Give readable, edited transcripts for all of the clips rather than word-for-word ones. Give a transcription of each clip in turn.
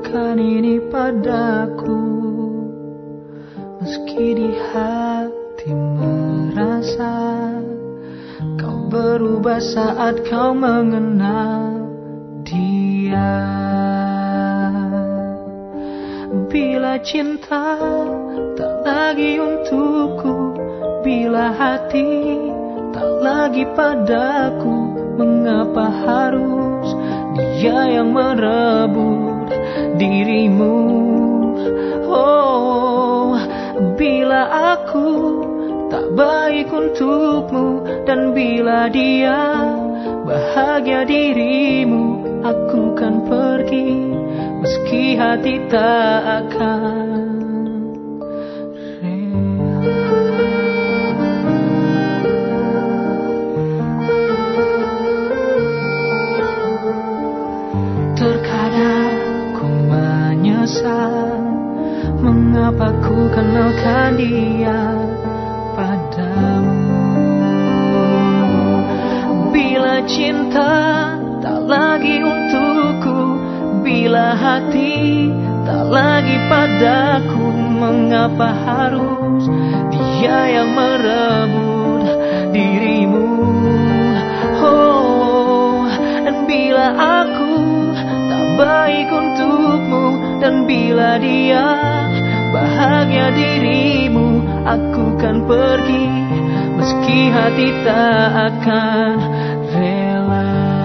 mengatakan ini padaku, meski di hati merasa kau berubah saat kau mengenal dia. Bila cinta tak lagi untukku, bila hati tak lagi padaku, mengapa harus dia yang merebut dirimu? Oh, bila aku tak baik untukmu, dan bila dia bahagia dirimu, aku kan pergi meski hati tak akan mengapa ku kenalkan dia padamu. Bila cinta tak lagi untukku, bila hati tak lagi padaku, mengapa harus dia yang merebut dirimu? Oh, dan bila aku tak baik untukmu, dan bila dia bahagia dirimu, aku kan pergi meski hati tak akan rela.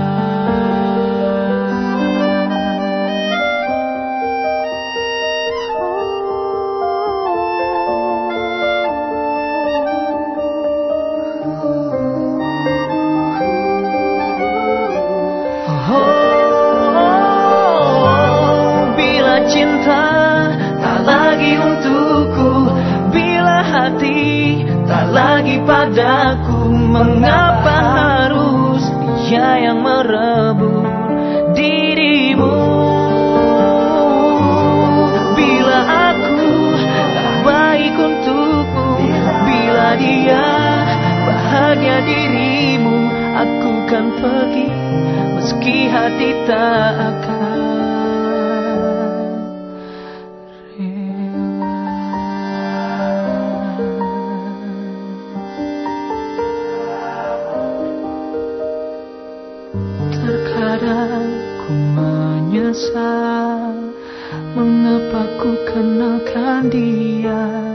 Cinta tak lagi untukku, bila hati tak lagi padaku, mengapa harus dia yang merebut dirimu? Bila aku tak baik untukmu, bila dia bahagia dirimu, aku kan pergi meski hati tak akan. Terkadang ku menyesal mengapa ku kenalkan dia